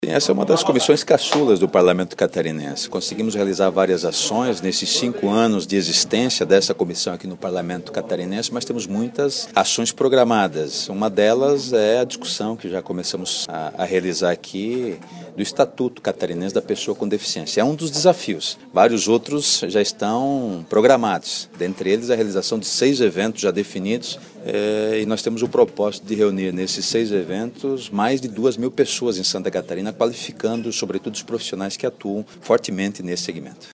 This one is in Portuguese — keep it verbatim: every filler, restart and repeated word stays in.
Essa é uma das comissões caçulas do Parlamento Catarinense. Conseguimos realizar várias ações nesses cinco anos de existência dessa comissão aqui no Parlamento Catarinense, mas temos muitas ações programadas. Uma delas é a discussão que já começamos a, a realizar aqui do Estatuto Catarinense da Pessoa com Deficiência. É um dos desafios. Vários outros já estão programados, dentre eles a realização de seis eventos já definidos, é, e nós temos o propósito de reunir nesses seis eventos mais de duas mil pessoas em Santa Catarina, qualificando, sobretudo, os profissionais que atuam fortemente nesse segmento.